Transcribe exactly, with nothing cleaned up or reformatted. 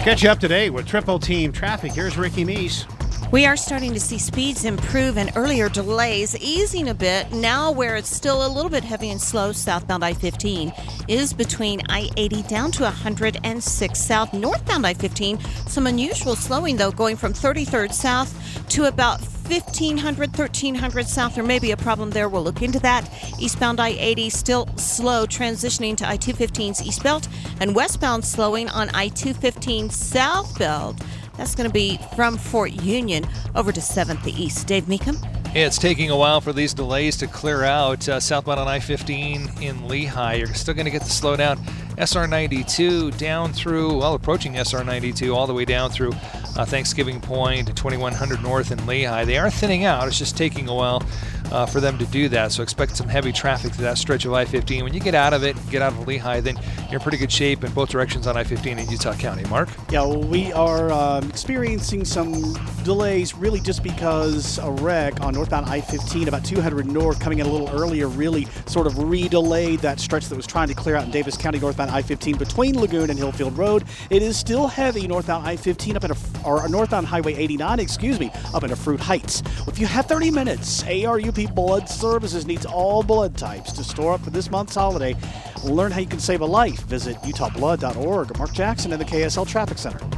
Catch you up today with Triple Team Traffic. Here's Ricky Meese. We are starting to see speeds improve and earlier delays easing a bit. Now where it's still a little bit heavy and slow, southbound I fifteen is between I eighty down to one hundred six south. Northbound I fifteen, some unusual slowing though, going from thirty-third south to about fifteen hundred, thirteen hundred south. There may be a problem there. We'll look into that. Eastbound I eighty still slow, transitioning to I two fifteen's east belt, and westbound slowing on I two fifteen south belt. That's going to be from Fort Union over to seventh East. Dave Meekum. It's taking a while for these delays to clear out. Uh, southbound on I fifteen in Lehigh, you're still going to get the slowdown. S R ninety-two down through, well, approaching S R ninety-two all the way down through uh, Thanksgiving Point, twenty-one hundred north in Lehigh. They are thinning out. It's just taking a while uh, for them to do that. So expect some heavy traffic to that stretch of I fifteen. When you get out of it, get out of Lehigh, then you're in pretty good shape in both directions on I fifteen in Utah County. Mark? Yeah, well, we are um, experiencing some delays really just because a wreck on northbound I fifteen about two hundred north coming in a little earlier really sort of re-delayed that stretch that was trying to clear out in Davis County northbound I fifteen between Lagoon and Hillfield Road. It is still heavy northbound I fifteen up at a, or northbound Highway eighty-nine, excuse me, up into Fruit Heights. Well, if you have thirty minutes, A R U P Blood Services needs all blood types to store up for this month's holiday. Learn how you can save a life. Visit utah blood dot org. Mark Jackson in the K S L Traffic Center.